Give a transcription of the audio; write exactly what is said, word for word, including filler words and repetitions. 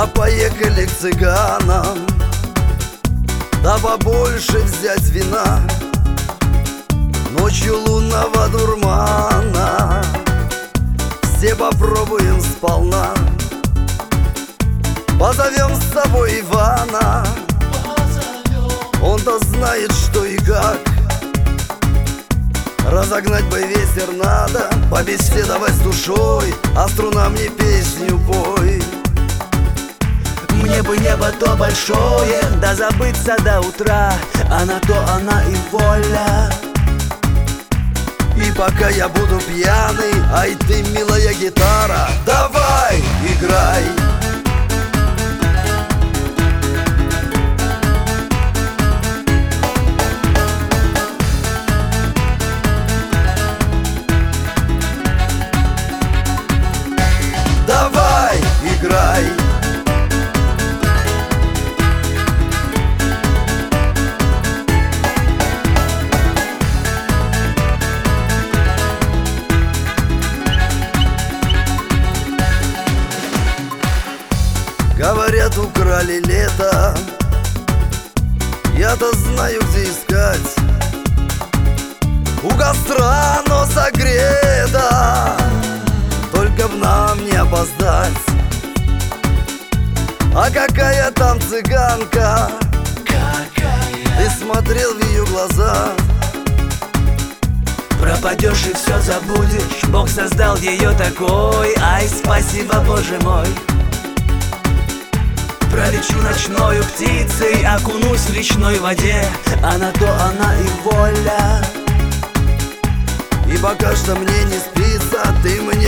А поехали к цыганам, да побольше взять вина, ночью лунного дурмана все попробуем сполна. Позовем с собой Ивана, он-то знает, что и как. Разогнать бы ветер надо, побеседовать с душой, а струна мне песню пой. Мне бы небо то большое, да забыться до утра, а на то она и воля. И пока я буду пьяный, ай ты, милая гитара, давай, играй. Давай, играй. Говорят, украли лето, я-то знаю, где искать. У костра оно согрето, только б нам не опоздать. А какая там цыганка, Какая? ты смотрел в ее глаза. Пропадешь и все забудешь, Бог создал ее такой. Ай, спасибо, Боже мой. Пролечу ночною птицей, окунусь в речной воде, а на то она и воля. И пока что мне не спится, ты мне